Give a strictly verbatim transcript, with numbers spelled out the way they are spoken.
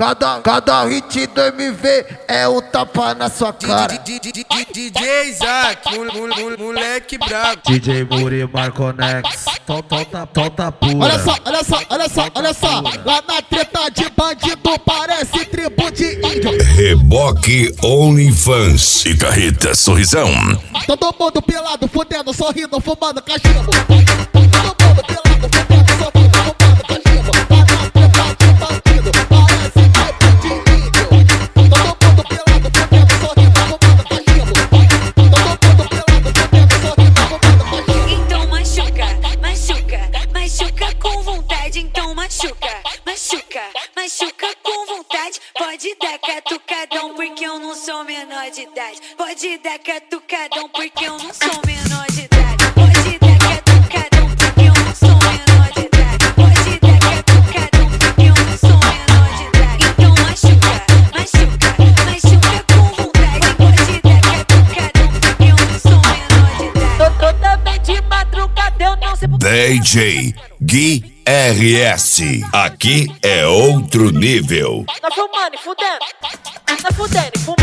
Cada, cada hit do M V é um tapa na sua cara. D J Isaac, moleque brabo. D J Muri Marconex, tota, tota pura. Olha só, olha só, olha só, olha só. Lá na treta de bandido parece tribo de índio. Reboque OnlyFans e Carreta Sorrisão. Todo mundo pelado, fudendo, sorrindo, fumando cachimbo. Todo mundo pelado, fudendo, sorrindo, fumando cachimbo. Lá na treta de bandido parece tribo de índio. Todo mundo pelado, fudendo, sorrindo, fumando cachimbo. Todo mundo pelado, fudendo, sorrindo, fumando cachimbo. Então machuca, machuca, machuca com vontade. Então machuca, machuca, machuca com vontade. Pode dar catucadão porque eu não sou menor de idade. Pode dar catucadão porque eu não sou menor de idade. Pode dar catucadão porque eu não sou menor de idade. Pode dar catucadão porque eu não sou menor de idade. Então machuca, machuca, machuca com vontade. Pode dar catucadão porque eu não sou menor de idade. Tô totalmente de madrugada, eu não sei por D J Gui R S. Aqui é outro nível. Tá fumando e fudendo, tá fudendo e fumando.